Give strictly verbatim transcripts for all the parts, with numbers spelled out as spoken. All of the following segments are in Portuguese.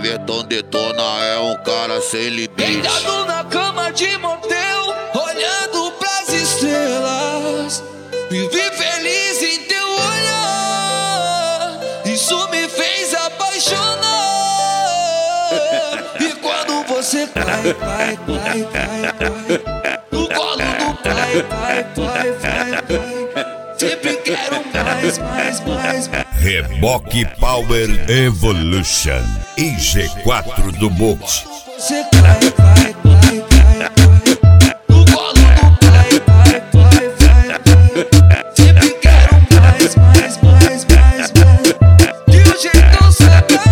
Everton detona, é um cara sem limite. Deitado na cama de motel, olhando pras estrelas, vivi feliz em teu olhar, isso me fez apaixonar. E quando você cai, cai, cai, cai, cai no colo do pai, pai, pai, pai, pai, sempre quero mais, mais, mais, mais. Reboque Power Evolution I G quatro do Bolt. Você cai, cai, cai, cai, cai no colo do pai, pai, pai, pai, pai, sempre quero mais, mais, mais, mais, mais, de um jeito sagaz.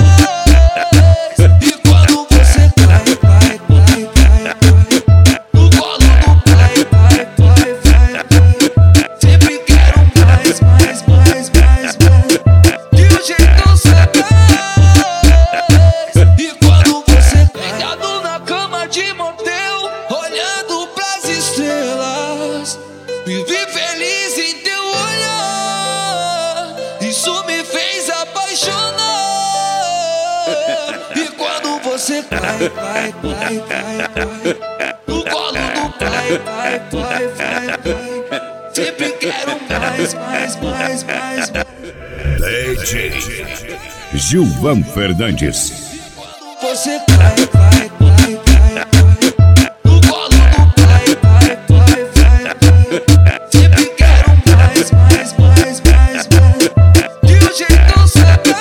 E quando você cai, cai, cai, cai, cai no colo do pai, pai, pai, pai, pai, sempre quero mais, mais, mais, mais, mais, de um jeito sagaz. E quando você deitado na cama de motel, olhando pras estrelas, vivi feliz em teu olhar, isso me fez apaixonar. E quando você cai, cai, cai, cai, cai no colo do pai, pai, pai, pai, pai, sempre quero mais, mais, mais, mais, mais. D J Gilvan Fernandes. Você cai, cai, cai, cai, cai no colo do pai, pai, pai, pai, pai, sempre quero mais, mais, mais, mais, mais, de um jeito sagaz.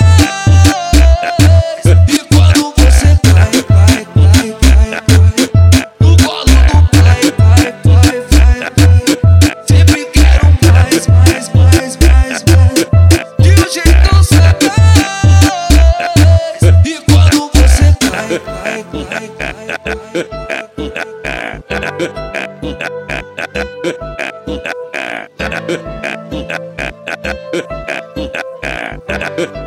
E quando você cai, cai, cai, cai, cai no colo do pai, pai, pai, pai, pai, sempre quero mais, mais, mais, mais, mais, de um jeito sagaz. E quando você cai, cai, cai, cai, cai.